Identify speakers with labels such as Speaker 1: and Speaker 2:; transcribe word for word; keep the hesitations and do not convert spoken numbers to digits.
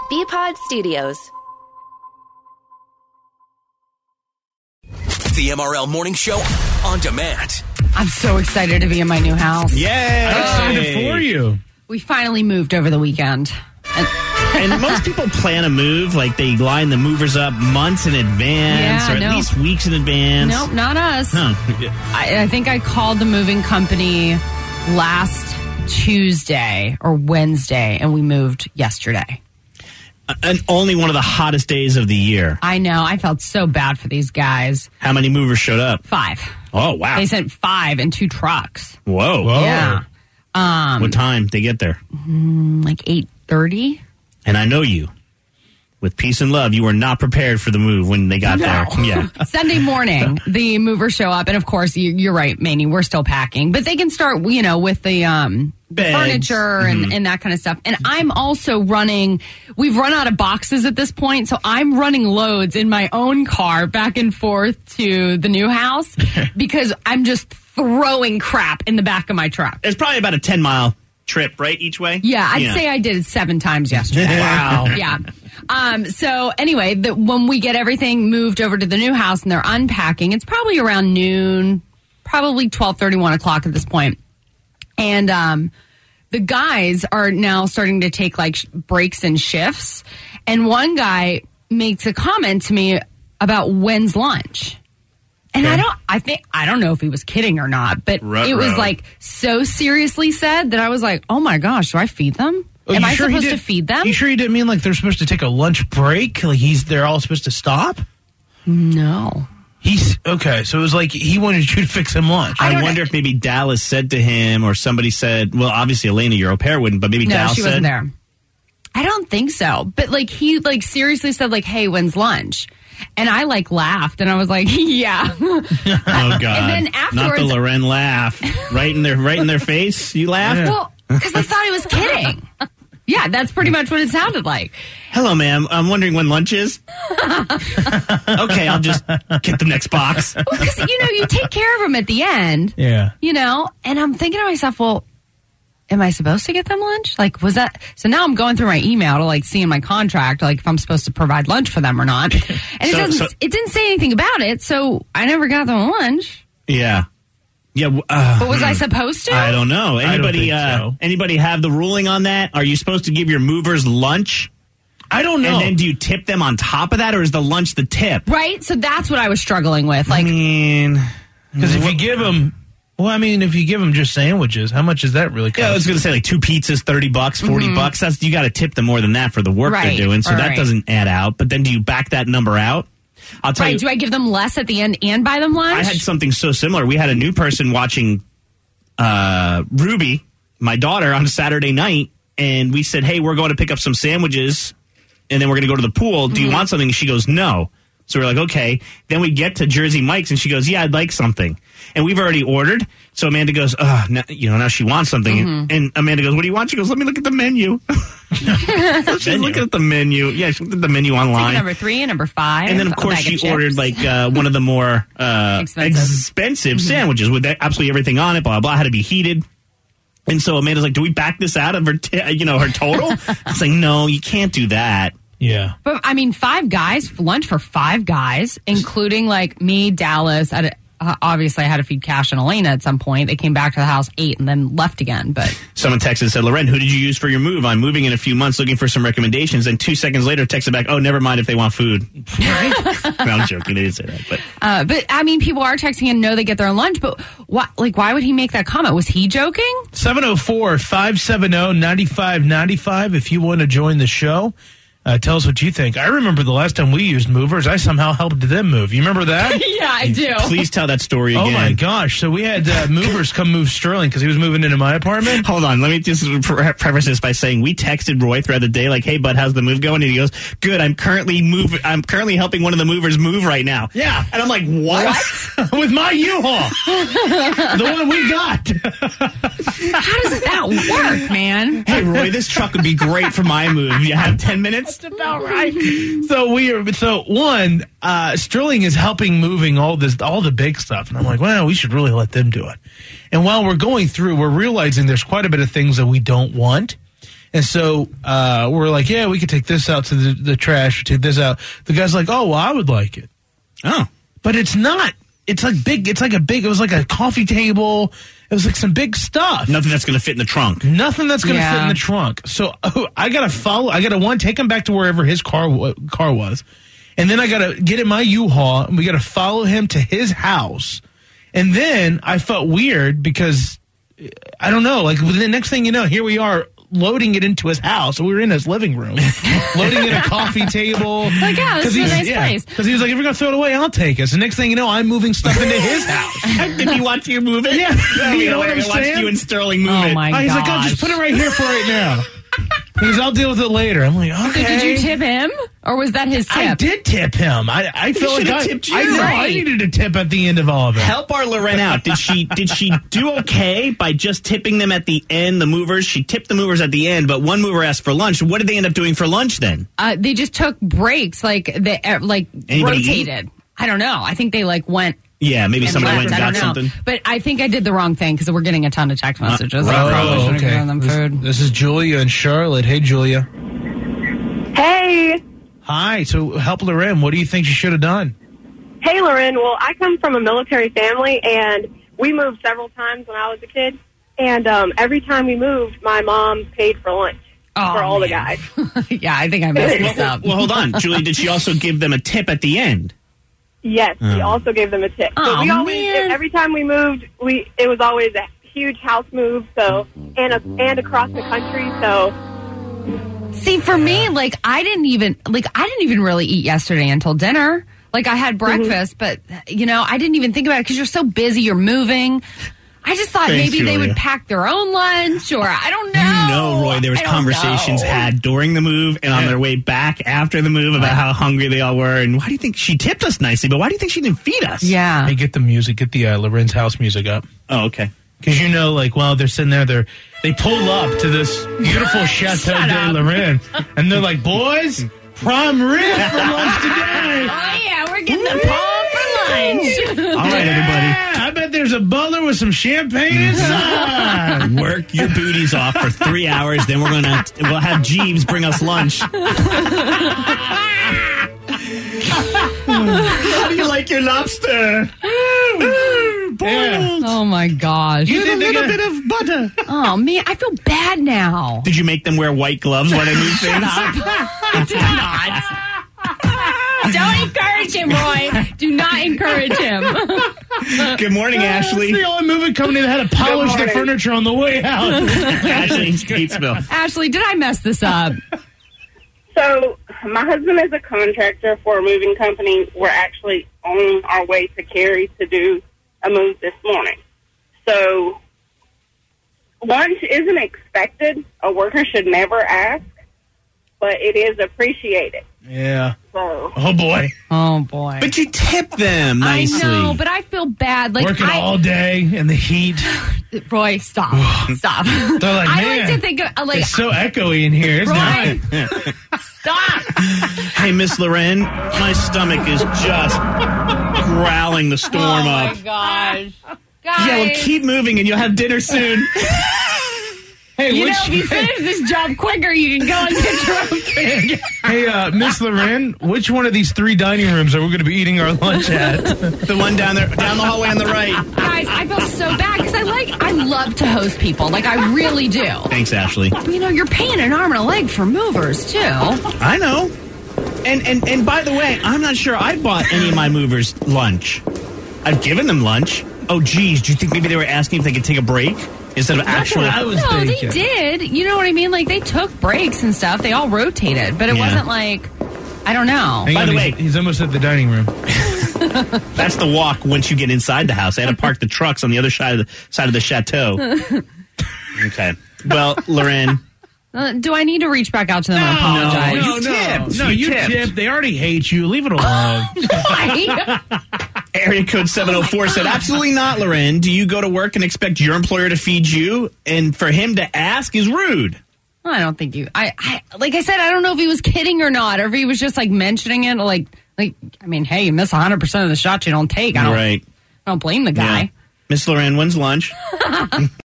Speaker 1: B-Pod Studios.
Speaker 2: The M R L Morning Show on demand.
Speaker 3: I'm so excited to be in my new house.
Speaker 4: Yay! I'm excited for you.
Speaker 3: We finally moved over the weekend. And,
Speaker 4: and most people plan a move, like they line the movers up months in advance
Speaker 3: yeah,
Speaker 4: or at
Speaker 3: no.
Speaker 4: least weeks in advance.
Speaker 3: Nope, not us.
Speaker 4: Huh.
Speaker 3: I, I think I called the moving company last Tuesday or Wednesday, and we moved yesterday.
Speaker 4: And only one of the hottest days of the year.
Speaker 3: I know. I felt so bad for these guys.
Speaker 4: How many movers showed up?
Speaker 3: Five.
Speaker 4: Oh, wow.
Speaker 3: They sent five in two trucks.
Speaker 4: Whoa. Whoa.
Speaker 3: Yeah. Um,
Speaker 4: what time they get there?
Speaker 3: Like eight thirty.
Speaker 4: And I know you. With peace and love, you were not prepared for the move when they got
Speaker 3: no.
Speaker 4: there. Yeah.
Speaker 3: Sunday morning, the movers show up. And, of course, you, you're right, Manny, we're still packing. But they can start, you know, with the um, furniture and,
Speaker 4: mm-hmm.
Speaker 3: and that kind of stuff. And I'm also running, we've run out of boxes at this point. So I'm running loads in my own car back and forth to the new house because I'm just throwing crap in the back of my truck.
Speaker 4: It's probably about a ten-mile trip, right, each way?
Speaker 3: Yeah, I'd
Speaker 4: yeah.
Speaker 3: say I did it seven times yesterday.
Speaker 4: Wow.
Speaker 3: Yeah. Um, so anyway, the, when we get everything moved over to the new house and they're unpacking, it's probably around noon, probably twelve thirty, one o'clock at this point. And um, the guys are now starting to take like sh- breaks and shifts. And one guy makes a comment to me about when's lunch. And okay. I don't, I think, I don't know if he was kidding or not, but
Speaker 4: Ruh-roh.
Speaker 3: It was like so seriously said that I was like, oh my gosh, do I feed them?
Speaker 5: Oh,
Speaker 3: Am I
Speaker 5: sure
Speaker 3: supposed to feed them?
Speaker 5: You sure you didn't mean like they're supposed to take a lunch break? Like he's, they're all supposed to stop?
Speaker 3: No.
Speaker 5: He's, okay, so it was like he wanted you to fix him lunch.
Speaker 4: I, I wonder know. if maybe Dallas said to him or somebody said, well, obviously Elena, your au pair wouldn't, but maybe
Speaker 3: no,
Speaker 4: Dallas
Speaker 3: she
Speaker 4: said.
Speaker 3: wasn't there. I don't think so. But like he like seriously said like, hey, when's lunch? And I like laughed and I was like, yeah.
Speaker 4: Oh God!
Speaker 3: And then afterwards,
Speaker 4: not the Loren laugh, right in their right in their face. You laughed.
Speaker 3: Yeah. Well, because I thought he was kidding. Yeah, that's pretty much what it sounded like.
Speaker 4: Hello, ma'am. I'm wondering when lunch is. Okay, I'll just get the next box.
Speaker 3: Because well, you know you take care of them at the end.
Speaker 5: Yeah.
Speaker 3: You know, and I'm thinking to myself, well, am I supposed to get them lunch? Like, was that? So now I'm going through my email to like see in my contract, like if I'm supposed to provide lunch for them or not. And it
Speaker 4: so,
Speaker 3: doesn't,
Speaker 4: so,
Speaker 3: it didn't say anything about it. So I never got them lunch.
Speaker 4: Yeah. Yeah. Uh,
Speaker 3: but was I supposed to?
Speaker 4: I don't know. Anybody,
Speaker 5: I don't
Speaker 4: uh,
Speaker 5: so.
Speaker 4: anybody have the ruling on that? Are you supposed to give your movers lunch?
Speaker 5: I don't know.
Speaker 4: And then do you tip them on top of that, or is the lunch the tip?
Speaker 3: Right. So that's what I was struggling with. Like,
Speaker 4: I mean,
Speaker 5: because if you give them. Well, I mean, if you give them just sandwiches, how much does that really cost?
Speaker 4: Yeah, I was going to say like two pizzas, thirty bucks, forty mm-hmm. bucks. That's you got to tip them more than that for the work
Speaker 3: right.
Speaker 4: they're doing. So
Speaker 3: All
Speaker 4: that
Speaker 3: right.
Speaker 4: doesn't add out. But then do you back that number out? I'll tell
Speaker 3: right.
Speaker 4: you.
Speaker 3: Do I give them less at the end and buy them lunch?
Speaker 4: I had something so similar. We had a new person watching uh, Ruby, my daughter, on Saturday night, and we said, "Hey, we're going to pick up some sandwiches, and then we're going to go to the pool. Do
Speaker 3: mm-hmm.
Speaker 4: you want something?" And she goes, "No." So we're like, okay. Then we get to Jersey Mike's, and she goes, "Yeah, I'd like something." And we've already ordered. So Amanda goes, "Oh, now, you know, now she wants something."
Speaker 3: Mm-hmm.
Speaker 4: And Amanda goes, "What do you want?" She goes, "Let me look at the menu." So she's looking at the menu. Yeah, she looked at the menu online.
Speaker 3: Number three and number five.
Speaker 4: And then, of course, she of ordered like uh, one of the more uh,
Speaker 3: expensive,
Speaker 4: expensive
Speaker 3: mm-hmm.
Speaker 4: sandwiches with absolutely everything on it. Blah blah. Had to be heated. And so Amanda's like, "Do we back this out of her, t- you know, her total?" I was like, "No, you can't do that."
Speaker 5: Yeah.
Speaker 3: But, I mean, five guys, lunch for five guys, including, like, me, Dallas. I, uh, obviously, I had to feed Cash and Elena at some point. They came back to the house, ate, and then left again. But
Speaker 4: someone texted and said, "Loren, who did you use for your move? I'm moving in a few months looking for some recommendations." And two seconds later, texted back, "Oh, never mind if they want food."
Speaker 3: Right?
Speaker 4: No, I'm joking. They didn't say that. But,
Speaker 3: uh, but, I mean, people are texting and know they get their own lunch. But, why, like, why would he make that comment? Was he joking?
Speaker 5: seven oh four, five seven oh, nine five nine five if you want to join the show. Uh, tell us what you think. I remember the last time we used movers, I somehow helped them move. You remember that?
Speaker 3: Yeah, I do.
Speaker 4: Please tell that story again.
Speaker 5: Oh, my gosh. So we had uh, movers come move Sterling because he was moving into my apartment.
Speaker 4: Hold on. Let me just pre- preface this by saying we texted Roy throughout the day like, "Hey, bud, how's the move going?" And he goes, "Good. I'm currently move. I'm currently helping one of the movers move right now."
Speaker 5: Yeah.
Speaker 4: And I'm like, "What?"
Speaker 5: what? With my U-Haul. The one we got.
Speaker 3: How does that work, man?
Speaker 4: Hey, Roy, this truck would be great for my move. You have ten minutes?
Speaker 5: That's about right. So we are, so one, uh, Sterling is helping moving all this, all the big stuff. And I'm like, well, we should really let them do it. And while we're going through, we're realizing there's quite a bit of things that we don't want. And so uh, we're like, yeah, we could take this out to the, the trash, take this out. The guy's like, oh, well, I would like it.
Speaker 4: Oh.
Speaker 5: But it's not. It's like big. It's like a big, it was like a coffee table. It was like some big stuff.
Speaker 4: Nothing that's going to fit in the trunk.
Speaker 5: Nothing that's going to
Speaker 3: Yeah.
Speaker 5: fit in the trunk. So oh, I got to follow, I got to one, take him back to wherever his car wa- car was. And then I got to get in my U-Haul and we got to follow him to his house. And then I felt weird because, I don't know, like the next thing you know, here we are loading it into his house. We were in his living room, loading in a coffee table.
Speaker 3: Like, yeah, this is a
Speaker 5: he's-
Speaker 3: nice
Speaker 5: yeah,
Speaker 3: place.
Speaker 5: Because he was like, if you're going to throw it away, I'll take it. So next thing you know, I'm moving stuff into his house.
Speaker 4: Did he watch you move it?
Speaker 5: Yeah.
Speaker 4: No,
Speaker 5: You
Speaker 4: you
Speaker 5: know what I'm
Speaker 4: watched
Speaker 5: saying?
Speaker 4: you and Sterling move
Speaker 3: Oh,
Speaker 4: it.
Speaker 3: my
Speaker 5: Oh, he's like, oh,
Speaker 3: gosh.
Speaker 5: just put it right here for right now. He goes, I'll deal with it later. I'm like, okay.
Speaker 3: So did you tip him, or was that his tip?
Speaker 5: I did tip him. I, I feel like
Speaker 4: should've
Speaker 5: I,
Speaker 4: tipped you.
Speaker 5: I know I
Speaker 3: Right.
Speaker 5: needed a tip at the end of all of it.
Speaker 4: Help our Loren out. Did she did she do okay by just tipping them at the end, the movers? She tipped the movers at the end, but one mover asked for lunch. What did they end up doing for lunch then?
Speaker 3: Uh, they just took breaks, like they uh, like
Speaker 4: Anybody
Speaker 3: rotated. I don't know. I think they like went.
Speaker 4: Yeah, maybe
Speaker 3: and
Speaker 4: somebody
Speaker 3: left.
Speaker 4: went and
Speaker 3: I
Speaker 4: got
Speaker 3: don't know.
Speaker 4: something.
Speaker 3: But I think I did the wrong thing because we're getting a ton of text messages.
Speaker 4: right.
Speaker 3: I probably
Speaker 5: Oh,
Speaker 3: should've
Speaker 5: okay.
Speaker 3: given them
Speaker 5: This,
Speaker 3: food.
Speaker 5: this is Julia and Charlotte. Hey, Julia.
Speaker 1: Hey.
Speaker 5: Hi. So help Loren. What do you think she should have done?
Speaker 1: Hey, Lauren. Well, I come from a military family, and we moved several times when I was a kid. And um, every time we moved, my mom paid for lunch
Speaker 3: Oh,
Speaker 1: for all the
Speaker 3: man.
Speaker 1: guys.
Speaker 3: Yeah, I think I messed this up.
Speaker 4: Well, hold on. Julie, did she also give them a tip at the end?
Speaker 1: Yes, we also gave them a tip.
Speaker 3: Oh,
Speaker 1: so we always,
Speaker 3: man.
Speaker 1: every time we moved, we it was always a huge house move. So and a, and across the country. So
Speaker 3: See, for me, like I didn't even like I didn't even really eat yesterday until dinner. Like I had breakfast, but you know, I didn't even think about it because you're so busy, you're moving. I just thought
Speaker 4: Thanks,
Speaker 3: maybe they
Speaker 4: Julia.
Speaker 3: would pack their own lunch, or I don't know.
Speaker 4: You know, Roy, there was
Speaker 3: I don't
Speaker 4: conversations
Speaker 3: know.
Speaker 4: had during the move and on their way back after the move about how hungry they all were. And why do you think she tipped us nicely, but why do you think she didn't feed us?
Speaker 3: Yeah.
Speaker 5: Hey, get the music. Get the uh, Loren's house music up.
Speaker 4: Oh, okay.
Speaker 5: Because you know, like, while they're sitting there, they're they pull up to this beautiful Chateau
Speaker 3: Shut
Speaker 5: de
Speaker 3: up.
Speaker 5: Loren, and they're like, boys, prime rib for lunch today.
Speaker 3: Oh yeah, we're getting the palm for lunch.
Speaker 4: All right, everybody.
Speaker 5: Yeah, I bet there's a butler with some champagne inside.
Speaker 4: Work your booties off for three hours. Then we're gonna we'll have Jeeves bring us lunch. How do you like your lobster?
Speaker 5: Yeah.
Speaker 3: Oh my gosh.
Speaker 5: You
Speaker 4: With a
Speaker 5: think they're
Speaker 4: little
Speaker 5: gonna-
Speaker 4: bit of butter.
Speaker 3: Oh man, I feel bad now.
Speaker 4: Did you make them wear white gloves while they move things?
Speaker 3: I did not. Don't encourage him, Roy. Do not encourage him.
Speaker 4: Good morning, Ashley.
Speaker 5: It's the only moving company that had to polish their
Speaker 1: morning.
Speaker 5: furniture on the way out.
Speaker 4: Ashley in Statesville.
Speaker 3: Ashley, did I mess this up?
Speaker 6: So my husband is a contractor for a moving company. We're actually on our way to Cary to do a move this morning. So lunch isn't expected. A worker should never ask, but it is appreciated.
Speaker 5: Yeah.
Speaker 6: So
Speaker 5: Oh, boy.
Speaker 3: Oh boy.
Speaker 4: But you tip them nicely.
Speaker 3: I know, but I feel bad. Like
Speaker 5: Working
Speaker 3: I,
Speaker 5: all day in the heat.
Speaker 3: Roy, stop, stop.
Speaker 5: They're like,
Speaker 3: I
Speaker 5: man,
Speaker 3: like to think of uh, like
Speaker 5: it's so echoey in here. It's
Speaker 3: Roy,
Speaker 5: not.
Speaker 3: stop.
Speaker 4: Hey, Miss Loren, my stomach is just growling the storm
Speaker 3: Oh my
Speaker 4: up.
Speaker 3: gosh, guys.
Speaker 4: Yeah, well, keep moving and you'll have dinner soon.
Speaker 5: Hey,
Speaker 3: You
Speaker 5: which,
Speaker 3: know, if you finish this job quicker, you can go and get your own food.
Speaker 5: hey, uh, Miss Loren, which one of these three dining rooms are we going to be eating our lunch at?
Speaker 4: The one down there, down the hallway on the right.
Speaker 3: Guys, I feel so bad because I like, I love to host people. Like, I really do.
Speaker 4: Thanks, Ashley.
Speaker 3: You know, you're paying an arm and a leg for movers, too.
Speaker 4: I know. And and and by the way, I'm not sure I bought any of my movers lunch. I've given them lunch. Oh, geez, do you think maybe they were asking if they could take a break instead of
Speaker 5: That's
Speaker 4: actually?
Speaker 5: what I was
Speaker 3: No,
Speaker 5: thinking.
Speaker 3: they did. You know what I mean? Like, they took breaks and stuff. They all rotated, but it
Speaker 4: Yeah.
Speaker 3: wasn't like, I don't know.
Speaker 5: Hang
Speaker 4: By
Speaker 5: on,
Speaker 4: the
Speaker 5: he's,
Speaker 4: way-
Speaker 5: he's almost at the dining room.
Speaker 4: That's the walk once you get inside the house. I had to park the trucks on the other side of the side of the chateau. Okay. Well, Loren.
Speaker 3: Uh, do I need to reach back out to them and apologize?
Speaker 4: no,
Speaker 5: You
Speaker 4: no.
Speaker 5: tipped. No,
Speaker 4: You
Speaker 5: you
Speaker 4: tipped.
Speaker 5: tipped. They already hate you. Leave it alone.
Speaker 3: Why?
Speaker 4: Area code seven oh four said, absolutely not, Loren. Do you go to work and expect your employer to feed you? And for him to ask is rude.
Speaker 3: I don't think you. I, I like I said, I don't know if he was kidding or not, or if he was just like mentioning it. Like, like I mean, hey, you miss one hundred percent of the shots you don't take. I don't.
Speaker 4: Right.
Speaker 3: I don't blame the guy.
Speaker 4: Yeah. Miss Loren, when's lunch?